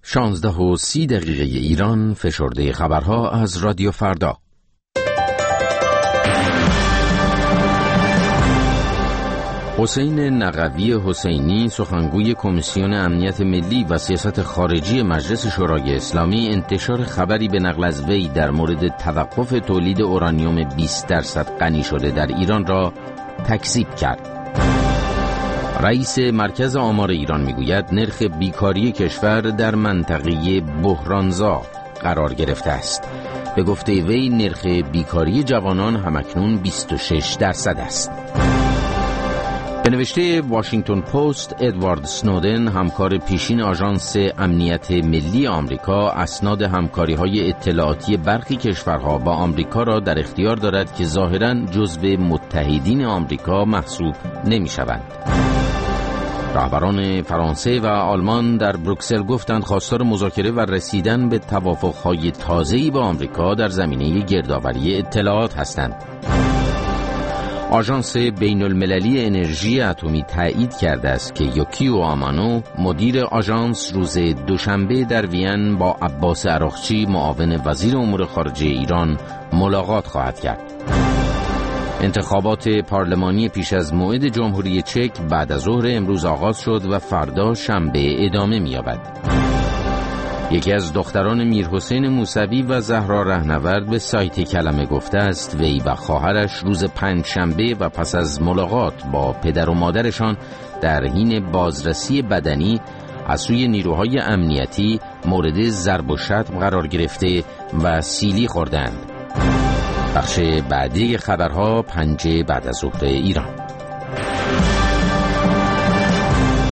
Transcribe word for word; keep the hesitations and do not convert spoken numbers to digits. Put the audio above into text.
شانزده و سی دقیقه ایران، فشرده خبرها از رادیو فردا. حسین نقوی حسینی، سخنگوی کمیسیون امنیت ملی و سیاست خارجی مجلس شورای اسلامی، انتشار خبری به نقل از وی در مورد توقف تولید اورانیوم بیست درصد غنی شده در ایران را تکذیب کرد. رئیس مرکز آمار ایران میگوید نرخ بیکاری کشور در منطقه بحرانزا قرار گرفته است. به گفته وی نرخ بیکاری جوانان همکنون بیست و شش درصد است. به نوشته واشنگتن پست، ادوارد سنودن، همکار پیشین آژانس امنیت ملی آمریکا، اسناد همکاری‌های اطلاعاتی برخی کشورها با آمریکا را در اختیار دارد که ظاهراً جزو متحدین آمریکا محسوب نمی‌شوند. رهبران فرانسه و آلمان در بروکسل گفتند خواستار مذاکره و رسیدن به توافق‌های تازه‌ای با آمریکا در زمینه گردآوری اطلاعات هستند. آژانس بین المللی انرژی اتمی تایید کرده است که یوکیو آمانو، مدیر آژانس، روز دوشنبه در وین با عباس عراقچی، معاون وزیر امور خارجه ایران، ملاقات خواهد کرد. انتخابات پارلمانی پیش از موعد جمهوری چک بعد از ظهر امروز آغاز شد و فردا شنبه ادامه می‌یابد. یکی از دختران میرحسین موسوی و زهرا رهنورد به سایت کلمه گفته است وی و خواهرش روز پنج شنبه و پس از ملاقات با پدر و مادرشان در حین بازرسی بدنی از سوی نیروهای امنیتی مورد ضرب و شتم قرار گرفته و سیلی خوردند. بخش بعدی خبرها، پنج بعد از ظهر ایران.